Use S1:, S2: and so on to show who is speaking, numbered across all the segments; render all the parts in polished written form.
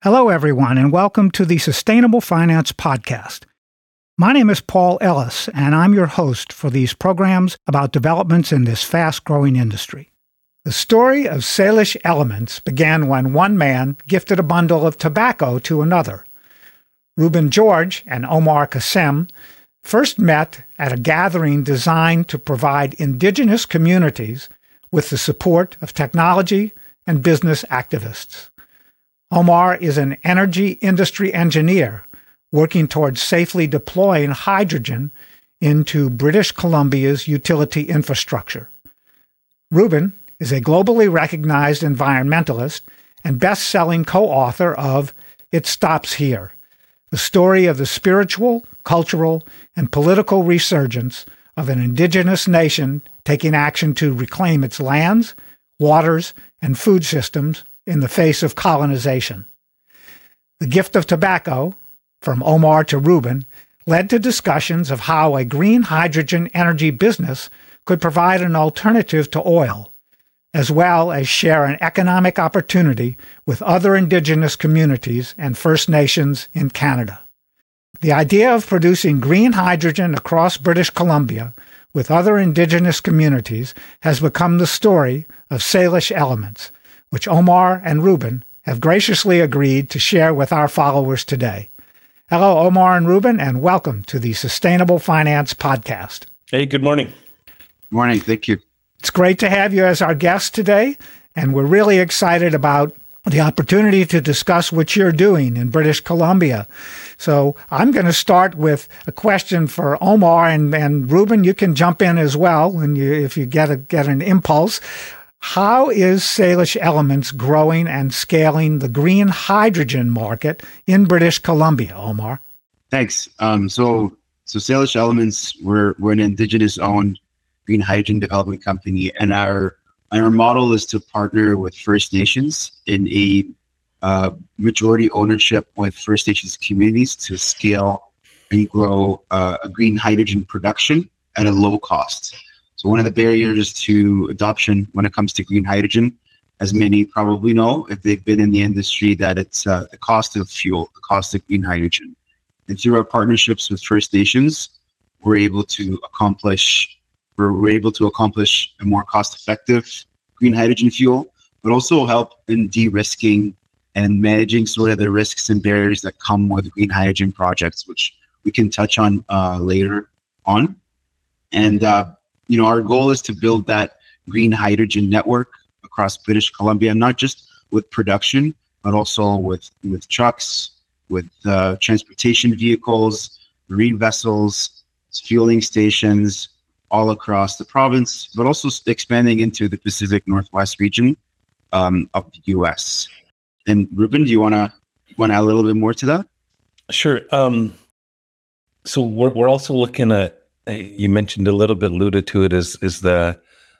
S1: Hello, everyone, and welcome to the Sustainable Finance Podcast. My name is Paul Ellis, and I'm your host for these programs about developments in this fast-growing industry. The story of Salish Elements began when one man gifted a bundle of tobacco to another. Reuben George and Omar Qassem first met at a gathering designed to provide indigenous communities with the support of technology and business activists. Omar is an energy industry engineer working towards safely deploying hydrogen into British Columbia's utility infrastructure. Reuben is a globally recognized environmentalist and best-selling co-author of It Stops Here, the story of the spiritual, cultural, and political resurgence of an indigenous nation taking action to reclaim its lands, waters, and food systems in the face of colonization. The gift of tobacco, from Omar to Reuben, led to discussions of how a green hydrogen energy business could provide an alternative to oil, as well as share an economic opportunity with other indigenous communities and First Nations in Canada. The idea of producing green hydrogen across British Columbia with other indigenous communities has become the story of Salish Elements, which Omar and Reuben have graciously agreed to share with our followers today. Hello, Omar and Reuben, and welcome to the Sustainable Finance Podcast.
S2: Hey, good morning.
S3: Good morning. Thank you.
S1: It's great to have you as our guest today, and we're really excited about the opportunity to discuss what you're doing in British Columbia. So I'm going to start with a question for Omar, and Reuben, you can jump in as well if you get an impulse. How is Salish Elements growing and scaling the green hydrogen market in British Columbia, Omar?
S3: Thanks. So Salish Elements, we're an Indigenous-owned green hydrogen development company, and our model is to partner with First Nations in a majority ownership with First Nations communities to scale and grow a green hydrogen production at a low cost. So one of the barriers to adoption when it comes to green hydrogen, as many probably know, if they've been in the industry, that it's the cost of fuel, the cost of green hydrogen. And through our partnerships with First Nations, we're able to accomplish a more cost-effective green hydrogen fuel, but also help in de-risking and managing sort of the risks and barriers that come with green hydrogen projects, which we can touch on later on. And our goal is to build that green hydrogen network across British Columbia, not just with production, but also with trucks, with transportation vehicles, marine vessels, fueling stations all across the province, but also expanding into the Pacific Northwest region of the U.S. And Reuben, do you want to add a little bit more to that?
S2: Sure. So we're also looking at, you mentioned a little bit, alluded to it, is the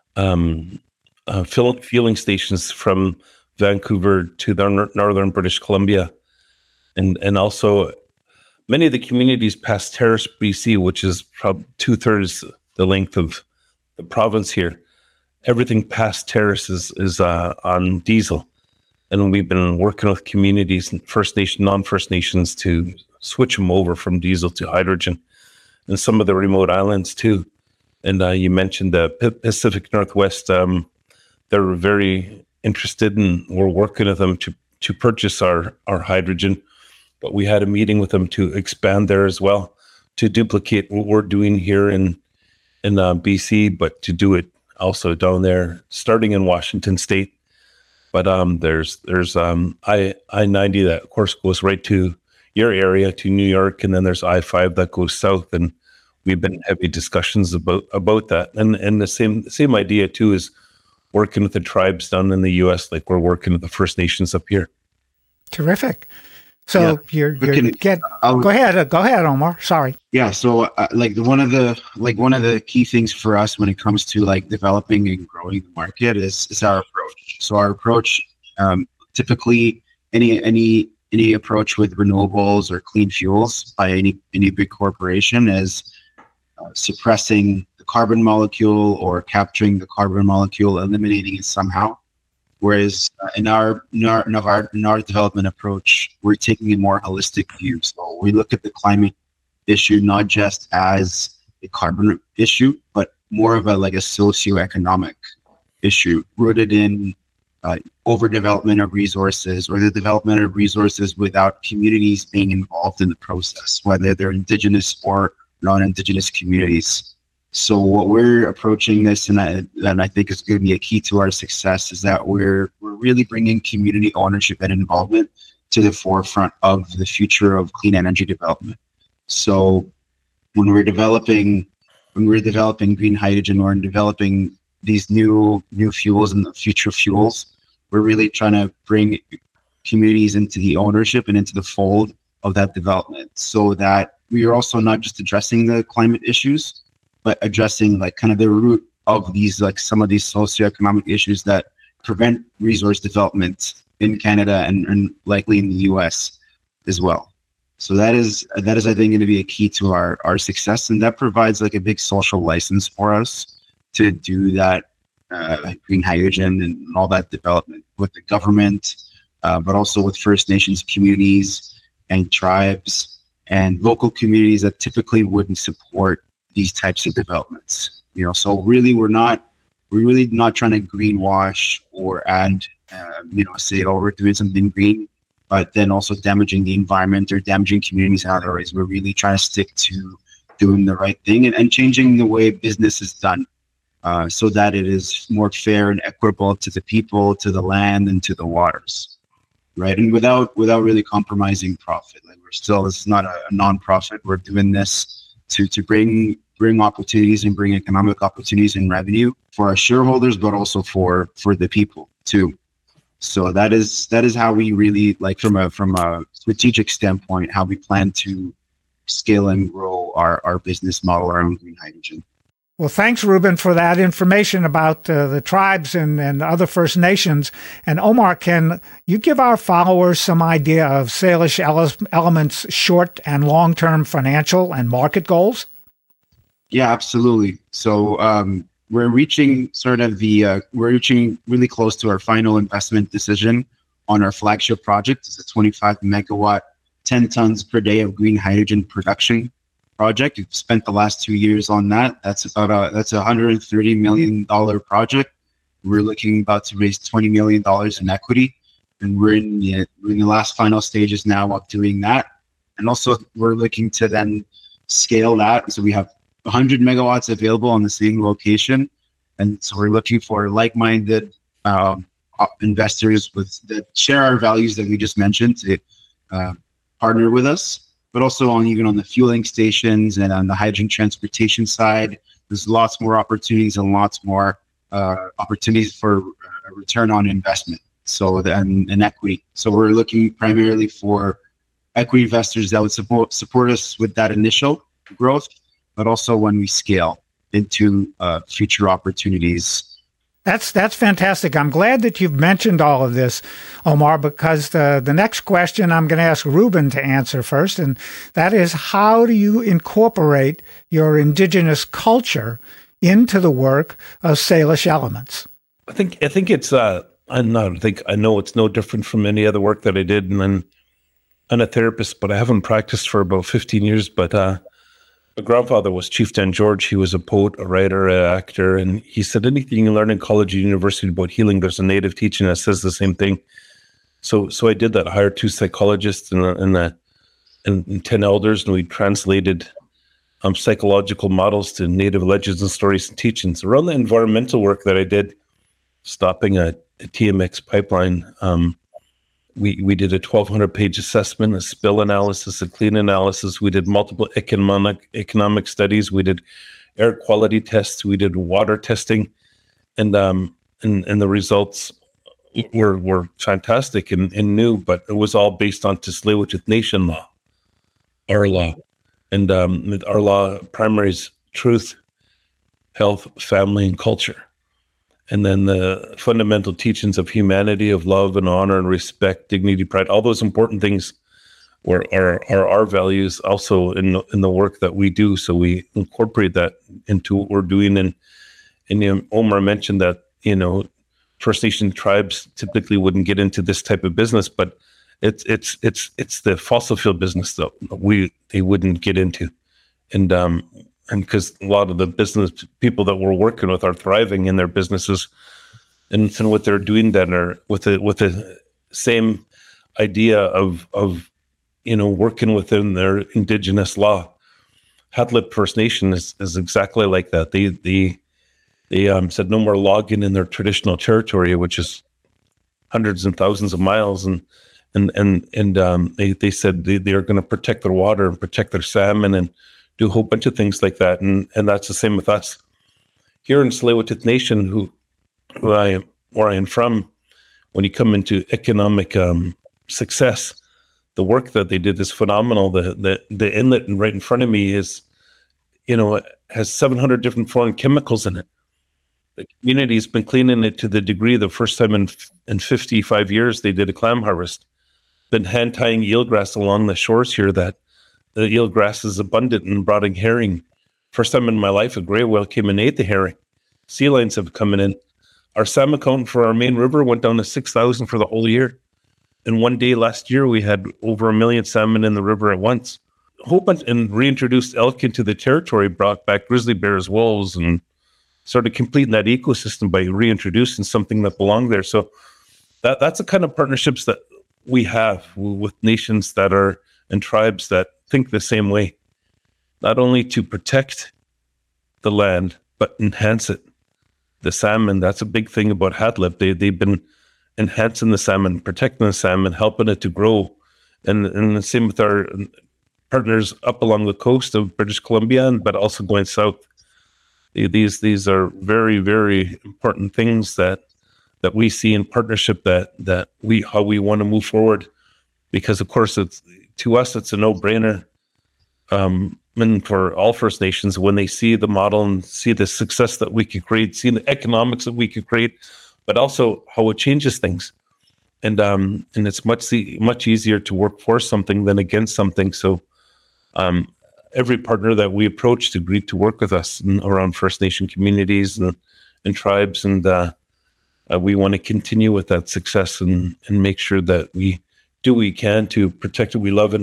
S2: fueling stations from Vancouver to the northern British Columbia, and also many of the communities past Terrace, BC, which is probably 2/3 the length of the province here. Everything past Terrace is on diesel, and we've been working with communities, First Nation, non-First Nations, to switch them over from diesel to hydrogen. And some of the remote islands too. And you mentioned the Pacific Northwest. They're very interested, and we're working with them to purchase our hydrogen. But we had a meeting with them to expand there as well, to duplicate what we're doing here in BC, but to do it also down there, starting in Washington State. But there's I-90 that of course goes right to your area, to New York, and then there's I-5 that goes south, and we've been in heavy discussions about that. And the same idea too is working with the tribes down in the U.S., like we're working with the First Nations up here.
S1: Terrific. So go ahead, Omar. Sorry.
S3: Yeah. So one of the key things for us when it comes to like developing and growing the market is our approach. So our approach, typically any approach with renewables or clean fuels by any big corporation is suppressing the carbon molecule or capturing the carbon molecule, eliminating it somehow. Whereas in our development approach, we're taking a more holistic view. So we look at the climate issue not just as a carbon issue, but more of a socioeconomic issue rooted in overdevelopment of resources, or the development of resources without communities being involved in the process, whether they're indigenous or non-indigenous communities. So what we're approaching this, and I think is going to be a key to our success, is that we're really bringing community ownership and involvement to the forefront of the future of clean energy development. So when we're developing green hydrogen, or developing these new fuels and the future fuels, we're really trying to bring communities into the ownership and into the fold of that development, so that we are also not just addressing the climate issues, but addressing kind of the root of these, some of these socioeconomic issues that prevent resource development in Canada and likely in the US as well. So that is I think going to be a key to our success, and that provides a big social license for us to do that green hydrogen and all that development with the government, but also with First Nations communities and tribes and local communities that typically wouldn't support these types of developments. So really we're really not trying to greenwash or add, say, oh, we're doing something green, but then also damaging the environment or damaging communities in other ways. We're really trying to stick to doing the right thing and changing the way business is done, so that it is more fair and equitable to the people, to the land, and to the waters, right? And without really compromising profit. This is not a non-profit. We're doing this to bring opportunities and bring economic opportunities and revenue for our shareholders, but also for the people too. So that is how we really, from a strategic standpoint, how we plan to scale and grow our business model around green hydrogen.
S1: Well, thanks, Ruben, for that information about the tribes and other First Nations. And Omar, can you give our followers some idea of Salish Element's short and long-term financial and market goals?
S3: Yeah, absolutely. So we're reaching really close to our final investment decision on our flagship project. It's a 25 megawatt, 10 tons per day of green hydrogen production project. We've spent the last 2 years on that. That's that's a $130 million project. We're looking about to raise $20 million in equity, and we're in the last final stages now of doing that. And also we're looking to then scale that. So we have 100 megawatts available on the same location. And so we're looking for like-minded investors that share our values that we just mentioned to partner with us, but also even on the fueling stations and on the hydrogen transportation side. There's lots more opportunities and lots more opportunities for a return on investment. So and equity. So we're looking primarily for equity investors that would support us with that initial growth, but also when we scale into future opportunities.
S1: That's fantastic. I'm glad that you've mentioned all of this, Omar, because the next question I'm going to ask Ruben to answer first, and that is, how do you incorporate your Indigenous culture into the work of Salish Elements?
S2: I think it's I know it's no different from any other work that I did, and then I'm a therapist, but I haven't practiced for about 15 years. But my grandfather was Chief Dan George. He was a poet, a writer, an actor, and he said anything you learn in college or university about healing, there's a native teaching that says the same thing. So I did that. I hired 2 psychologists and 10 elders, and we translated psychological models to native legends and stories and teachings. Around the environmental work that I did, stopping a TMX pipeline, we did a 1,200-page assessment, a spill analysis, a clean analysis. We did multiple economic studies. We did air quality tests. We did water testing, and the results were fantastic and new. But it was all based on Tsleil-Waututh Nation law, our law, and our law primaries truth, health, family, and culture. And then the fundamental teachings of humanity, of love and honor and respect, dignity, pride, all those important things are our values also in the work that we do. So we incorporate that into what we're doing. And Omar mentioned that, First Nation tribes typically wouldn't get into this type of business, but it's the fossil fuel business that they wouldn't get into, and because a lot of the business people that we're working with are thriving in their businesses, and what they're doing then are with the same idea of working within their Indigenous law. Hatlip First Nation is exactly like that. They said no more logging in their traditional territory, which is hundreds and thousands of miles, and they said they are going to protect their water and protect their salmon and do a whole bunch of things like that. And that's the same with us here in Tsleil-Waututh Nation, where I am from. When you come into economic success, the work that they did is phenomenal. The inlet right in front of me is, has 700 different foreign chemicals in it. The community's been cleaning it to the degree the first time in 55 years they did a clam harvest. Been hand tying eelgrass along the shores here, that the eelgrass is abundant and brought in herring. First time in my life a gray whale came and ate the herring. Sea lions have come in. Our salmon count for our main river went down to 6,000 for the whole year. In one day last year, we had over 1 million salmon in the river at once. And reintroduced elk into the territory, brought back grizzly bears, wolves, and started completing that ecosystem by reintroducing something that belonged there. So that's the kind of partnerships that we have with nations that are and tribes that think the same way, not only to protect the land, but enhance it. The salmon, that's a big thing about Hatlip. They've been enhancing the salmon, protecting the salmon, helping it to grow. And the same with our partners up along the coast of British Columbia, but also going south. These are very, very important things that we see in partnership that how we want to move forward, because of course it's a no-brainer. And for all First Nations, when they see the model and see the success that we could create, see the economics that we could create, but also how it changes things, and it's much easier to work for something than against something. So every partner that we approached agreed to work with us around First Nation communities and tribes, and we want to continue with that success and make sure that we do what we can to protect what we love,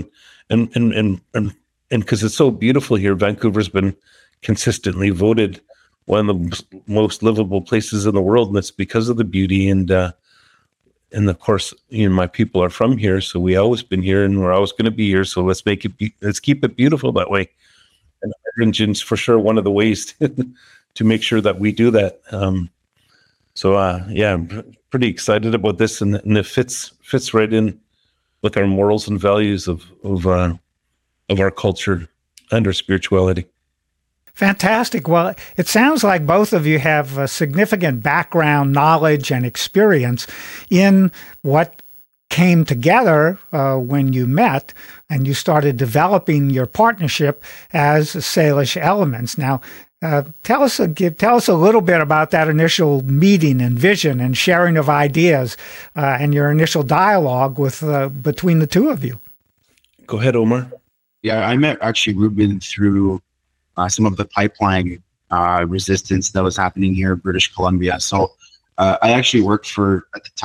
S2: and because it's so beautiful here. Vancouver's been consistently voted one of the most livable places in the world, and it's because of the beauty and of course, my people are from here, so we always been here, and we're always going to be here. So let's keep it beautiful that way. And hydrogen's for sure one of the ways to make sure that we do that. I'm pretty excited about this, and it fits right in with our morals and values of our culture and our spirituality.
S1: Fantastic. Well, it sounds like both of you have a significant background, knowledge, and experience in what came together when you met and you started developing your partnership as Salish Elements. Now, tell us a little bit about that initial meeting and vision and sharing of ideas and your initial dialogue with between the two of you.
S2: Go ahead, Omar.
S3: Yeah, I met actually Ruben through some of the pipeline resistance that was happening here in British Columbia. So I actually worked for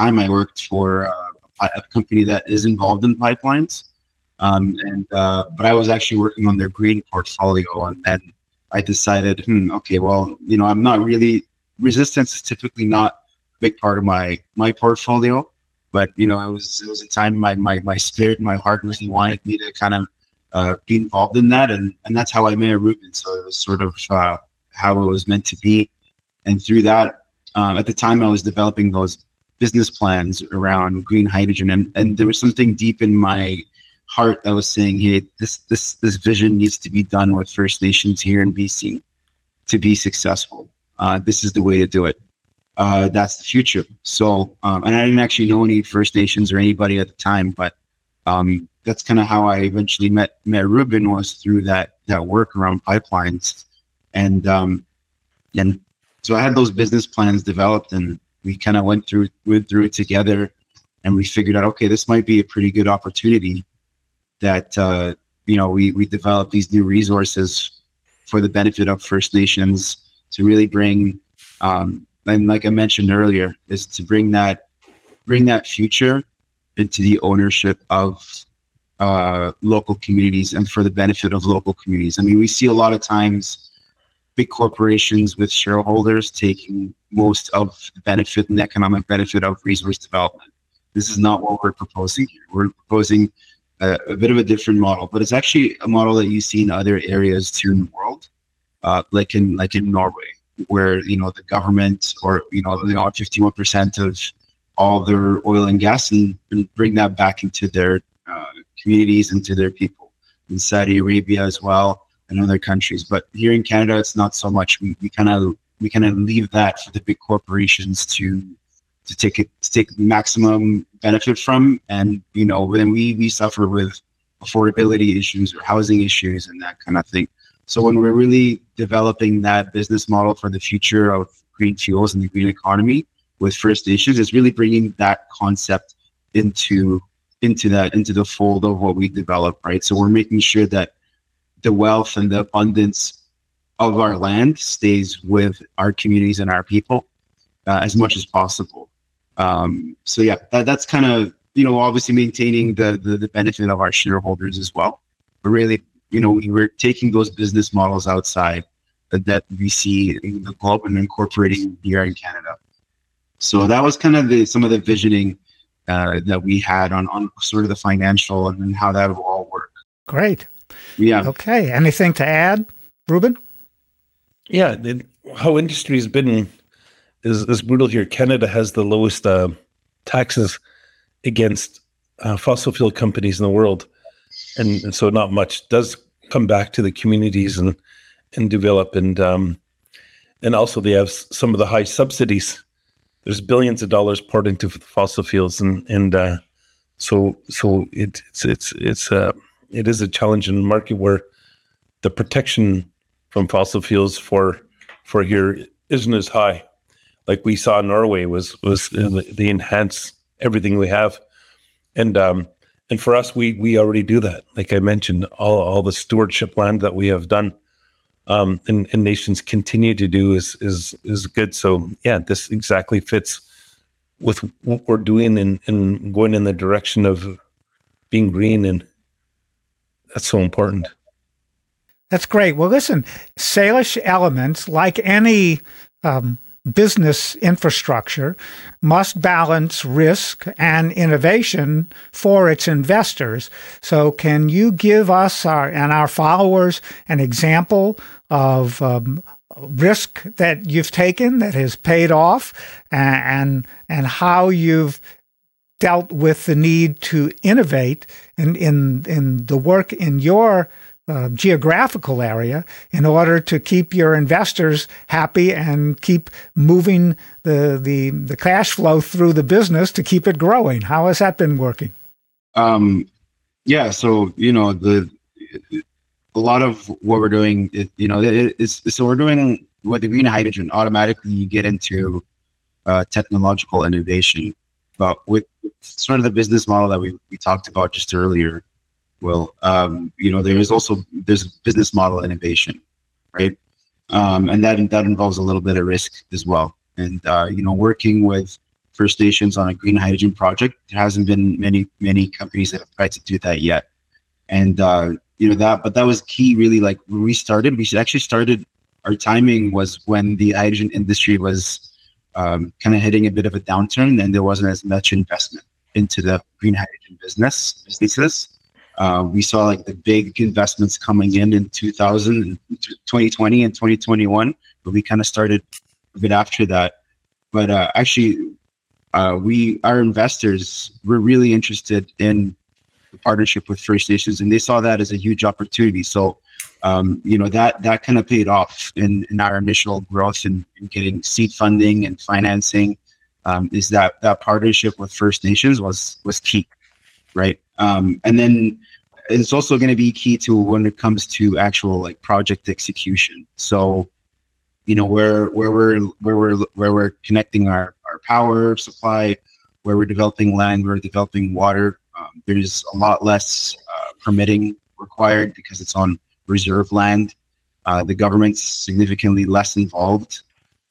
S3: a company that is involved in pipelines. But I was actually working on their green portfolio, and then I decided, okay, well, I'm not really, resistance is typically not a big part of my portfolio, but it was a time my spirit, my heart really wanted me to kind of be involved in that, and that's how I met Ruben. So it was sort of how it was meant to be. And through that, at the time I was developing those business plans around green hydrogen, and there was something deep in my heart that was saying, hey, this vision needs to be done with First Nations here in BC to be successful. This is the way to do it. That's the future. So, and I didn't actually know any First Nations or anybody at the time, but that's kind of how I eventually met Ruben, was through that work around pipelines. And so I had those business plans developed, and we kind of went through it together, and we figured out, okay, this might be a pretty good opportunity that, we develop these new resources for the benefit of First Nations to really bring, and like I mentioned earlier, is to bring that future into the ownership of local communities and for the benefit of local communities. I mean, we see a lot of times big corporations with shareholders taking most of the benefit and economic benefit of resource development. This is not what we're proposing here. We're proposing a bit of a different model, but it's actually a model that you see in other areas too in the world, like in Norway, where the government or 51% of all their oil and gas and bring that back into their communities and to their people. In Saudi Arabia as well and other countries, but here in Canada, it's not so much. We kind of leave that for the big corporations to take maximum benefit from, and then we suffer with affordability issues or housing issues and that kind of thing. So when we're really developing that business model for the future of green fuels and the green economy with First Nations, it's really bringing that concept into the fold of what we develop, right? So we're making sure that the wealth and the abundance of our land stays with our communities and our people as much as possible. So yeah, that's kind of, obviously maintaining the benefit of our shareholders as well. But really, we're taking those business models outside that we see in the globe and incorporating here in Canada. So that was kind of some of the visioning that we had on sort of the financial and how that will all work.
S1: Great.
S3: Yeah.
S1: Okay. Anything to add, Ruben?
S2: Yeah. How industry has been is brutal here. Canada has the lowest taxes against fossil fuel companies in the world. And so not much does come back to the communities and develop. And also they have some of the high subsidies. There's billions of dollars poured into fossil fuels. So it is a challenge in the market where the protection from fossil fuels for here isn't as high. Like we saw in Norway was they enhance everything we have. And for us, we already do that. Like I mentioned, all the stewardship land that we have done, and nations continue to do is good. So yeah, this exactly fits with what we're doing and going in the direction of being green, and that's so important.
S1: That's great. Well, listen, Salish Elements, like any business infrastructure, must balance risk and innovation for its investors. So can you give us and our followers an example of risk that you've taken that has paid off, and how you've dealt with the need to innovate in the work in your geographical area in order to keep your investors happy and keep moving the cash flow through the business to keep it growing? How has that been working?
S3: Yeah, so a lot of what we're doing, so we're doing with the green hydrogen. Automatically, you get into technological innovation, but with sort of the business model that we talked about just earlier. Well, there's business model innovation, right? And that involves a little bit of risk as well. And working with First Nations on a green hydrogen project, there hasn't been many companies that have tried to do that yet. And but that was key. Really, like when we actually started. Our timing was when the hydrogen industry was kind of hitting a bit of a downturn, and there wasn't as much investment into the green hydrogen businesses. We saw like the big investments coming in 2020 and 2021, but we kind of started a bit after that. But actually, our investors were really interested in the partnership with First Nations, and they saw that as a huge opportunity. So, that kind of paid off in our initial growth and getting seed funding and financing. Is that partnership with First Nations was key. Right. And then it's also going to be key to when it comes to actual like project execution. So, where we're connecting our power supply, where we're developing land, we're developing water. There's a lot less permitting required because it's on reserve land. The government's significantly less involved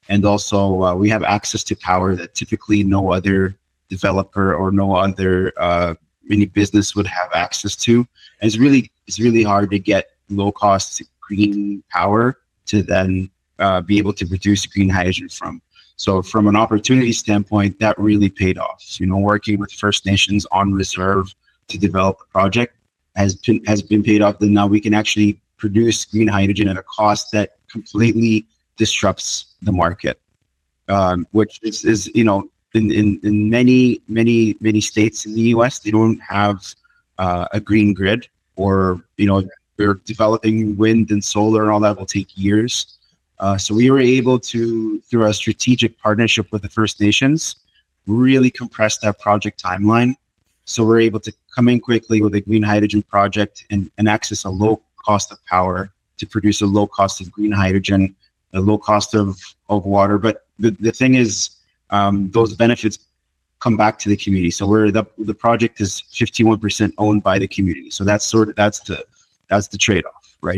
S3: And also we have access to power that typically no other developer or no other mini business would have access to. And it's really hard to get low cost green power to then be able to produce green hydrogen from. So from an opportunity standpoint, that really paid off. Working with First Nations on reserve to develop the project has been paid off. Then now we can actually produce green hydrogen at a cost that completely disrupts the market, which is in many states in the U.S. they don't have a green grid, or they're developing wind and solar and all that will take years. So we were able to, through a strategic partnership with the First Nations, really compress that project timeline. So we're able to come in quickly with a green hydrogen project and access a low cost of power to produce a low cost of green hydrogen, a low cost of water. But the thing is, those benefits come back to the community. So the project is 51% owned by the community. So that's the trade-off, right?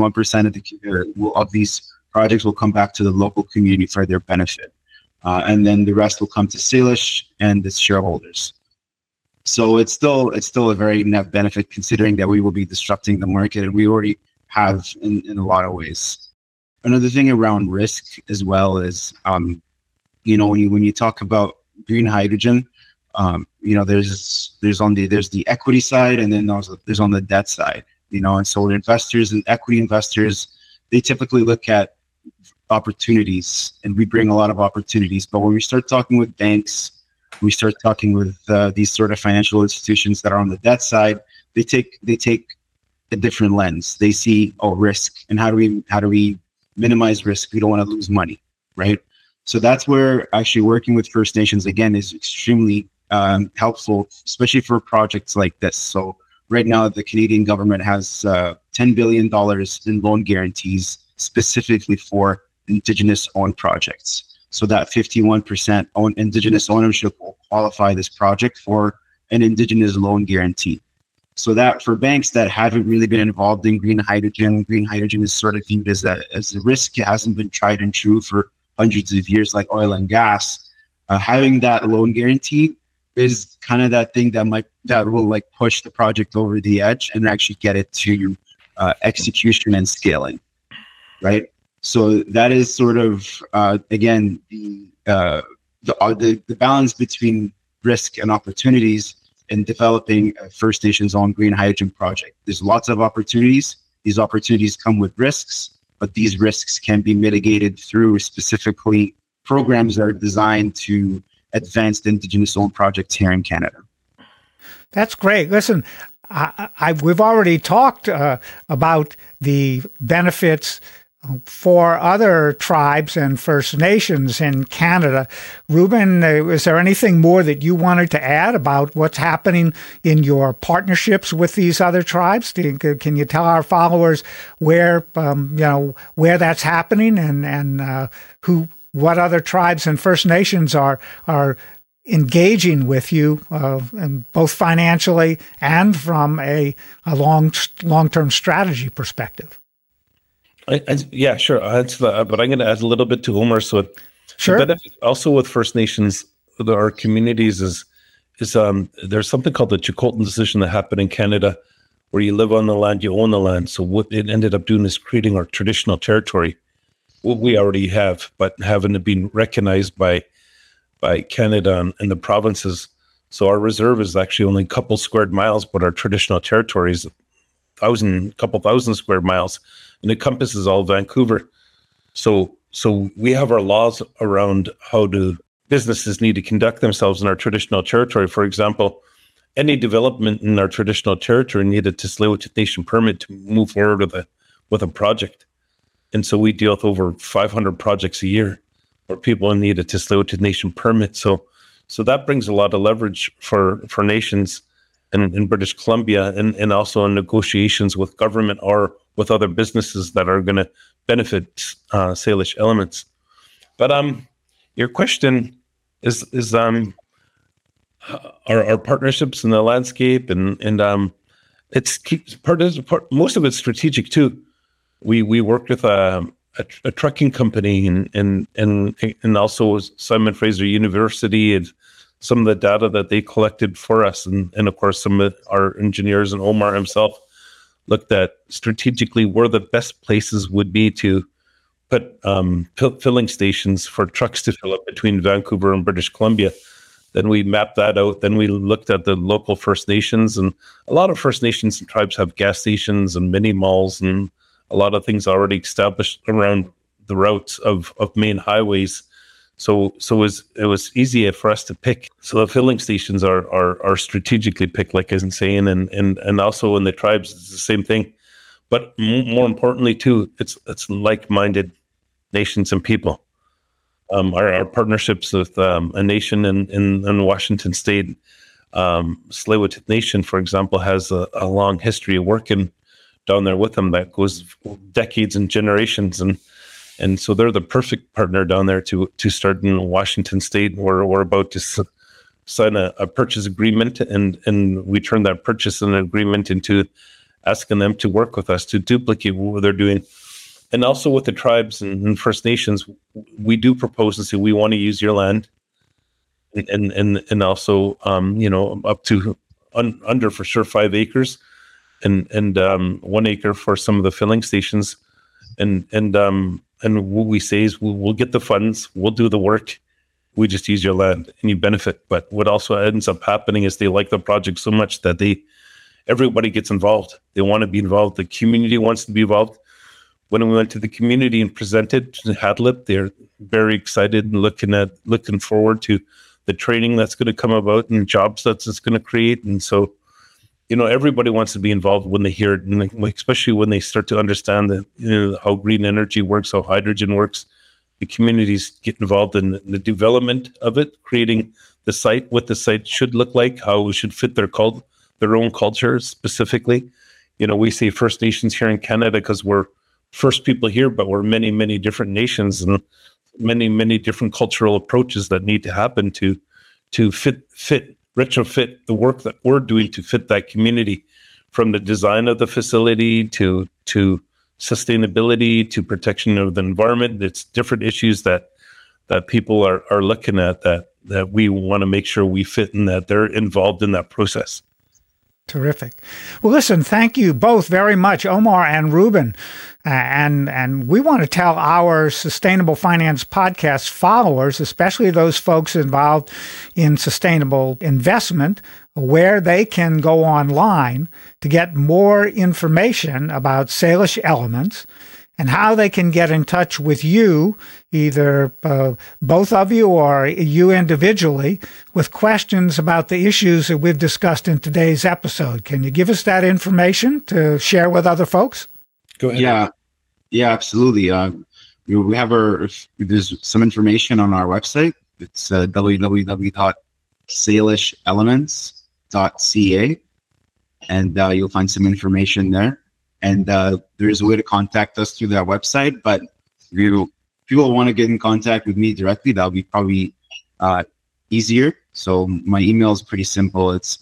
S3: 51% of these projects will come back to the local community for their benefit. And then the rest will come to Salish and its shareholders. So it's still a very net benefit, considering that we will be disrupting the market, and we already have in a lot of ways. Another thing around risk as well is, when you talk about green hydrogen, there's the equity side, and then there's on the debt side. And so investors and equity investors, they typically look at opportunities, and we bring a lot of opportunities. But when we start talking with banks, we start talking with these sort of financial institutions that are on the debt side, they take a different lens. They see, risk, and how do we minimize risk? We don't want to lose money, right? So that's where actually working with First Nations again is extremely helpful, especially for projects like this. So right now, the Canadian government has $10 billion in loan guarantees specifically for Indigenous-owned projects. So that 51% Indigenous ownership will qualify this project for an Indigenous loan guarantee. So that for banks that haven't really been involved in green hydrogen is sort of viewed as a risk. It hasn't been tried and true for hundreds of years, like oil and gas. Having that loan guarantee is kind of that thing that will like push the project over the edge and actually get it to execution and scaling, right? So that is sort of again the balance between risk and opportunities in developing a First Nations owned green hydrogen project. There's lots of opportunities. These opportunities come with risks, but these risks can be mitigated through specifically programs that are designed to advance the Indigenous owned projects here in Canada.
S1: That's great. Listen, we've already talked about the benefits for other tribes and First Nations in Canada. Ruben, is there anything more that you wanted to add about what's happening in your partnerships with these other tribes? Can you tell our followers where that's happening and what other tribes and First Nations are engaging with you, and both financially and from a long-term strategy perspective?
S2: Yeah, sure. I'll answer that, but I'm going to add a little bit to Omar. So,
S1: sure.
S2: The benefit also with First Nations, our communities is there's something called the Chilcotin decision that happened in Canada, where you live on the land, you own the land. So what it ended up doing is creating our traditional territory, what we already have, but having it been recognized by Canada and the provinces. So our reserve is actually only a couple squared miles, but our traditional territory is couple thousand square miles, and it encompasses all Vancouver. So we have our laws around how businesses need to conduct themselves in our traditional territory. For example, any development in our traditional territory needed to Tsleil-Waututh Nation permit to move forward with a project. And so we deal with over 500 projects a year where people need a Tsleil-Waututh Nation permit. So that brings a lot of leverage for nations in British Columbia, and also in negotiations with government or with other businesses that are going to benefit Salish elements. But your question is our partnerships in the landscape, and it's most of it's strategic too. We worked with a a trucking company, and also Simon Fraser University, and some of the data that they collected for us, and of course some of our engineers and Omar himself looked at strategically where the best places would be to put filling stations for trucks to fill up between Vancouver and British Columbia. Then we mapped that out. Then we looked at the local First Nations, and a lot of First Nations and tribes have gas stations and mini malls and a lot of things already established around the routes of main highways. So it was easy for us to pick. So the filling stations are strategically picked, like I was saying, and also in the tribes it's the same thing. But more importantly too, it's like-minded nations and people. Our partnerships with a nation in Washington State, Tsleil-Waututh Nation, for example, has a long history of working down there with them that goes decades and generations, and so they're the perfect partner down there to start in Washington State. We're about to sign a purchase agreement, and we turn that purchase and agreement into asking them to work with us to duplicate what they're doing. And also with the tribes and First Nations, we do propose and say we want to use your land, and also up to under for sure 5 acres, and 1 acre for some of the filling stations, and what we say is we'll get the funds, we'll do the work, we just use your land and you benefit. But what also ends up happening is they like the project so much that everybody gets involved. They want to be involved. The community wants to be involved. When we went to the community and presented to HADLIP, they're very excited and looking forward to the training that's going to come about and jobs that's it's going to create. And so, everybody wants to be involved when they hear it, and especially when they start to understand that, how green energy works, how hydrogen works. The communities get involved in the development of it, creating the site, what the site should look like, how it should fit their own culture specifically. We say First Nations here in Canada because we're first people here, but we're many, many different nations and many, many different cultural approaches that need to happen to retrofit the work that we're doing to fit that community, from the design of the facility to sustainability to protection of the environment. It's different issues that people are looking at that we want to make sure we fit and that they're involved in that process.
S1: Terrific. Well, listen, thank you both very much, Omar and Ruben. And we want to tell our Sustainable Finance Podcast followers, especially those folks involved in sustainable investment, where they can go online to get more information about Salish Elements and how they can get in touch with you, either both of you or you individually, with questions about the issues that we've discussed in today's episode. Can you give us that information to share with other folks?
S2: Go ahead.
S3: Yeah, absolutely. We have there's some information on our website. It's www.salishelements.ca, and you'll find some information there. And there's a way to contact us through that website. But if people want to get in contact with me directly, that'll be probably easier. So my email is pretty simple. It's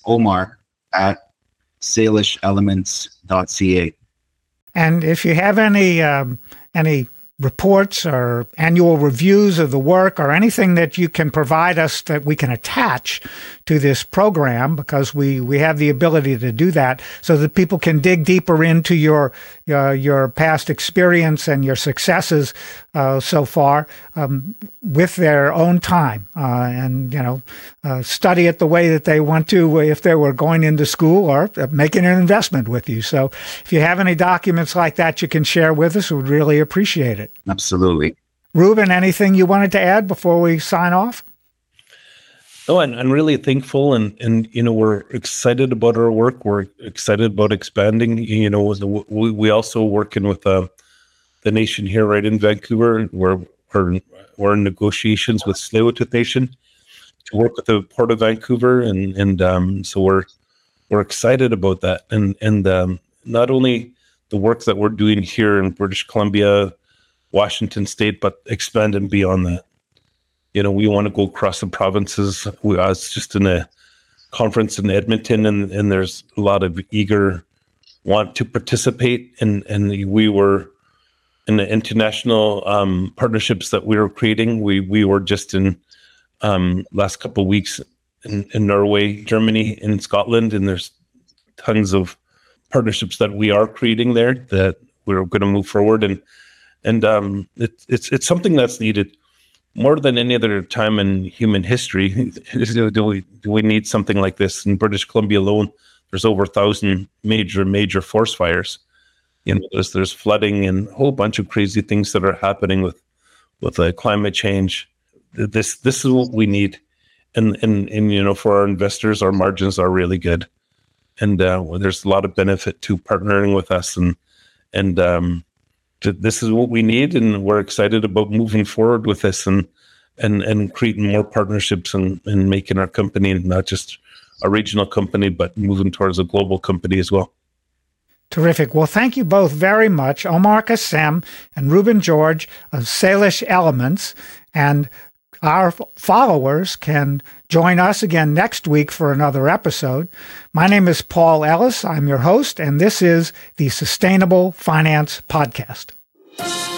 S3: omar@salishelements.ca.
S1: And if you have any reports or annual reviews of the work or anything that you can provide us that we can attach to this program, because we have the ability to do that so that people can dig deeper into your past experience and your successes so far with their own time, and study it the way that they want to if they were going into school or making an investment with you. So if you have any documents like that you can share with us, we'd really appreciate it.
S3: Absolutely.
S1: Ruben, anything you wanted to add before we sign off?
S2: No, I'm really thankful, and we're excited about our work. We're excited about expanding. We also working with the nation here right in Vancouver. We're in negotiations with Tsleil-Waututh Nation to work with the Port of Vancouver, and so we're excited about that. And not only the work that we're doing here in British Columbia, Washington State, but expand and beyond that. We want to go across the provinces. I was just in a conference in Edmonton, and there's a lot of eager want to participate. And we were and the international partnerships that we were creating. We were just in last couple of weeks in Norway, Germany, and Scotland, and there's tons of partnerships that we are creating there that we're going to move forward, and it's something that's needed more than any other time in human history. Do we need something like this? In British Columbia alone, there's over 1,000 major forest fires. There's flooding and a whole bunch of crazy things that are happening with climate change. This is what we need, and for our investors, our margins are really good, and there's a lot of benefit to partnering with us, and this is what we need, and we're excited about moving forward with this and creating more partnerships and making our company not just a regional company, but moving towards a global company as well.
S1: Terrific. Well, thank you both very much, Omar Kassem and Ruben George of Salish Elements. And our followers can join us again next week for another episode. My name is Paul Ellis. I'm your host, and this is the Sustainable Finance Podcast.